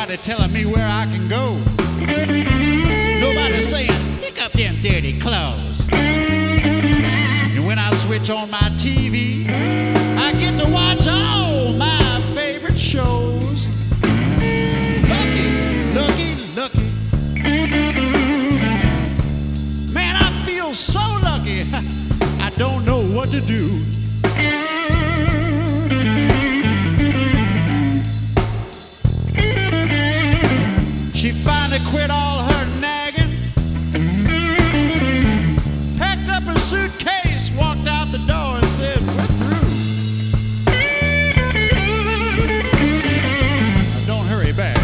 nobody telling me where I can go. Nobody saying, pick up them dirty clothes. And when I switch on my TV, I get to watch all my favorite shows. Lucky, lucky, lucky. Man, I feel so lucky. I don't know what to do. She finally quit all her nagging, packed up her suitcase, walked out the door and said, we're through. Now don't hurry back.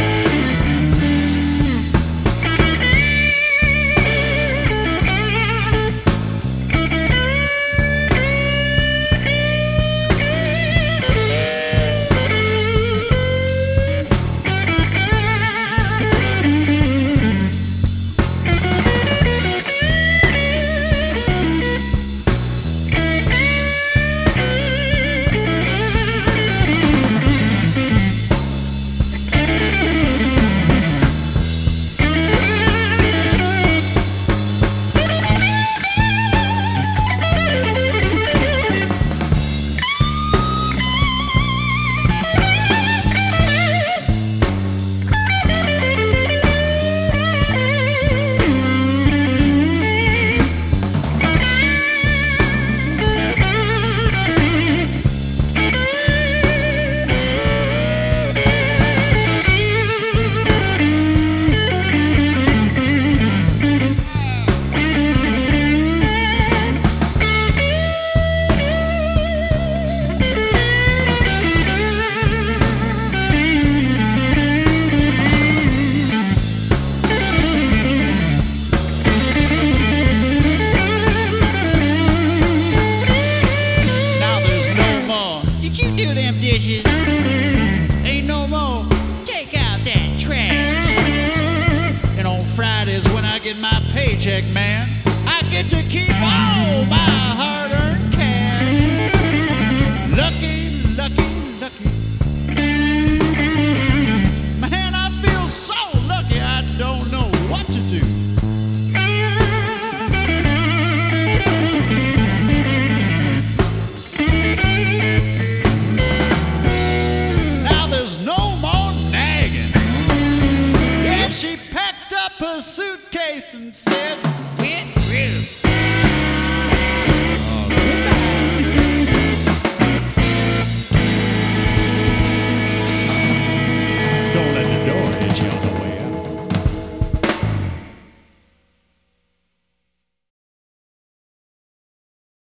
Ain't no more, take out that trash. And on Fridays when I get my paycheck, man, I get to keep all my hard-earned cash. Lucky, lucky, lucky. Man, I feel so lucky I don't know what to do. She packed up her suitcase.